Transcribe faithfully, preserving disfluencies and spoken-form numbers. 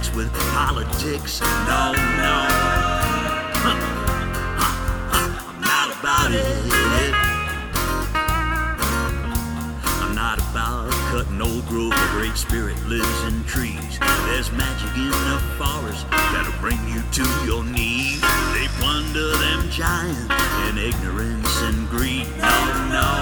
mix with politics. No, no, I'm not about it. I'm not about cutting old growth. The Great Spirit lives in trees. There's magic in the forest that'll bring you to your knees. They plunder them giants in ignorance and greed. No, no.